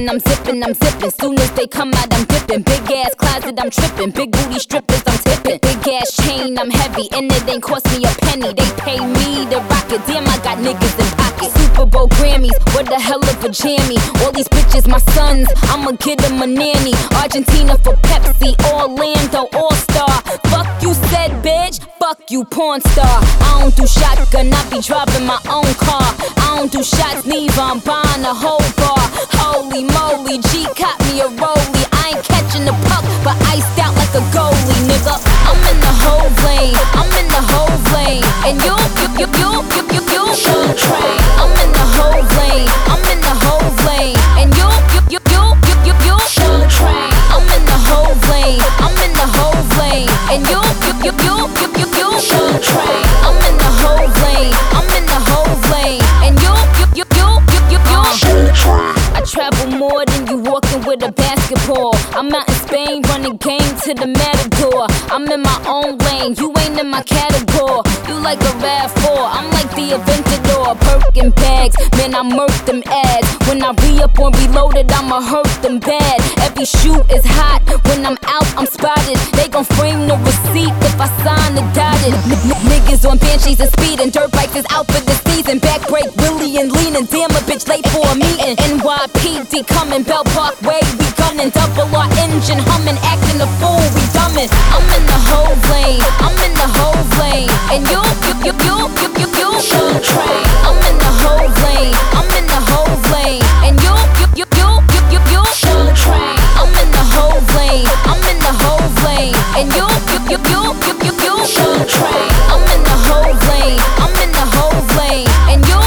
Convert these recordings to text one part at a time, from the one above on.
zipping, I'm zipping, I'm zipping. Soon as they come out, I'm dipping. Big ass closet, I'm tripping. Big booty strippers, I'm tipping. Big ass chain, I'm heavy, and it ain't cost me a penny. They pay me to rock it. Damn, I got niggas in pocket. Super Bowl Grammys, what the hell of a jammy. All these bitches, my sons, I'ma get them a nanny. Argentina for Pepsi, Orlando All-Star. Fuck you said, bitch. Fuck you, porn star. I don't do shotgun, I be driving my own car. I don't do shots, neither, I'm buying a whole bar. Holy moly, G caught me a rollie. I ain't catching the puck, but iced out like a goalie, nigga. I'm in the whole lane, I'm in the whole lane. And you should train. I'm in the whole lane, I'm in the whole lane. And you should train. I'm in the whole lane, I'm in the whole lane. And you should train. I'm in the whole lane, I'm in the whole lane. And you should train. I travel more than you walking with a basketball. I'm out in Spain running game to the Matador. I'm in my own lane, you ain't in my category. You like a RAV4, I'm like the Aventador. Birkin bags, man, I murk them ads. When I re-up on Reloaded, I'ma hurt them bad. Every shoe is hot, when I'm out, I'm spotted. They gon' frame the receipt if I sign the dotted. Niggas on Banshees and speeding, dirt bikes is out for the season. Back break, Willie and leaning, damn a bitch late for a meeting. NYPD coming, Bell Parkway, we gunning. Double R engine humming, acting a fool, we dumbing. I'm in the whole lane, I'm in the whole lane. And you should train. I'm in the whole lane, I'm in the whole lane. And you should train. I'm in the whole lane, I'm in the whole lane. And you should train. I'm in the whole lane, I'm in the whole lane. And you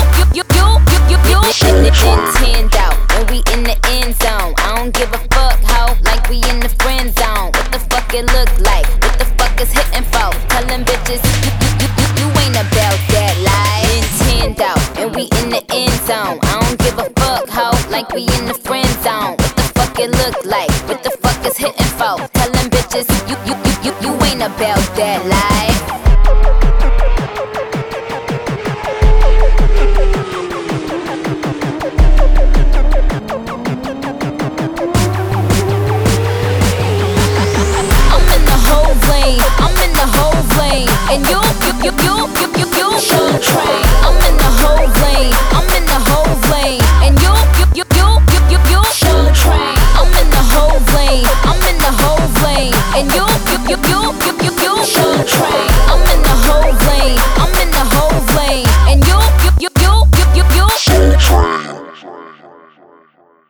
hand out when we in the end zone. I don't give a fuck, ho, like we in the friend zone. What the fuck it look like? What the fuck is hitting for? Tell them bitches you ain't about that life. Hand out and we in the end zone. I don't give a fuck, ho, like we in the friend zone. What the fuck it look like? What the fuck is hitting for? Tell them bitches you ain't about that life. And you should train. I'm in the whole lane, I'm in the whole lane. And you should train. I'm in the whole lane, I'm in the whole lane. And you should train. I'm in the whole lane, I'm in the whole lane. And you should train.